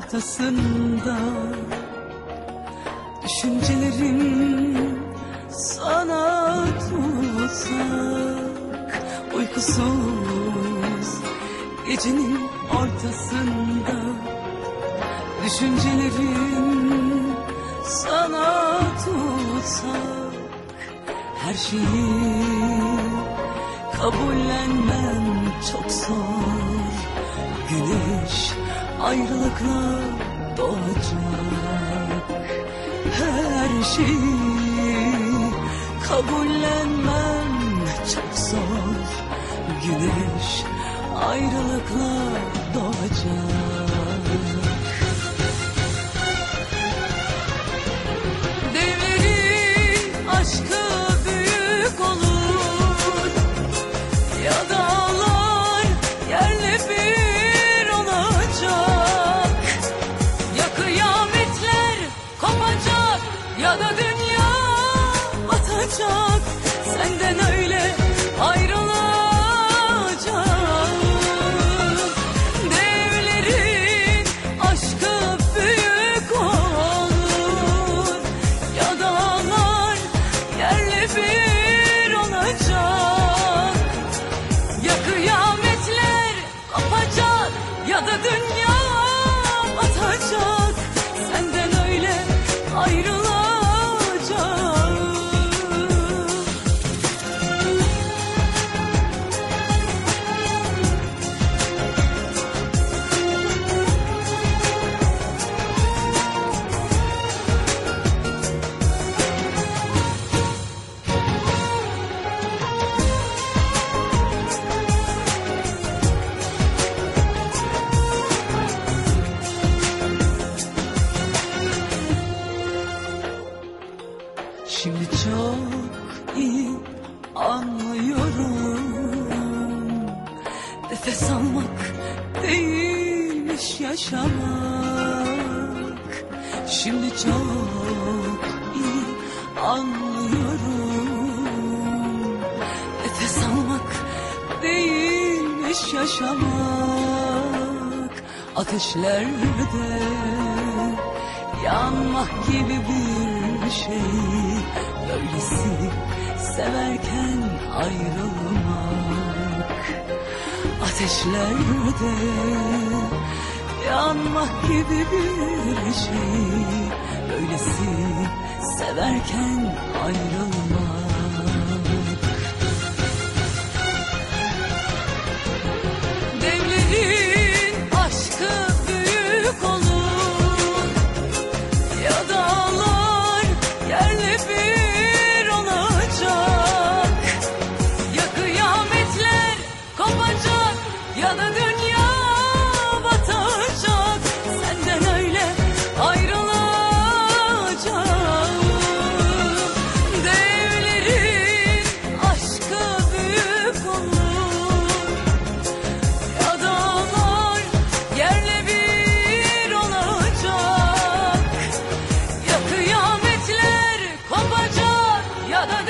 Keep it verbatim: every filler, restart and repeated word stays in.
ortasında düşüncelerim sana tutsak, uykusuz gecenin ortasında düşüncelerim sana tutsak, her şeyi kabullenmem çok zor. Güneş ayrılıkla doğacak, her şeyi kabullenmem çok zor. Güneş ayrılıkla doğacak. Devlerin aşkı büyük olur ya dağlar yerle bir olacak, ya kıyametler kopacak ya da dünya batacak, senden öyle ayrılacağım. Devlerin aşkı büyük olur ya dağlar yerle bir olacak, ya kıyametler kopacak ya da dünya batacak, senden öyle ayrılacağım. Şimdi çok iyi anlıyorum, nefes almak değilmiş yaşamak. Şimdi çok iyi anlıyorum, nefes almak değilmiş yaşamak. Ateşlerde yanmak gibi bir şey, böylesi severken ayrılmak. Ateşlerde yanmak gibi bir şey, böylesi severken ayrılmak. Devlerin aşkı büyük olur ya dağlar yerle bir olacak, ya kıyametler kopacak ya da dünya batacak, senden öyle ayrılacağım. Devlerin aşkı büyük olur ya dağlar yerle bir olacak, ya kıyametler kopacak ya da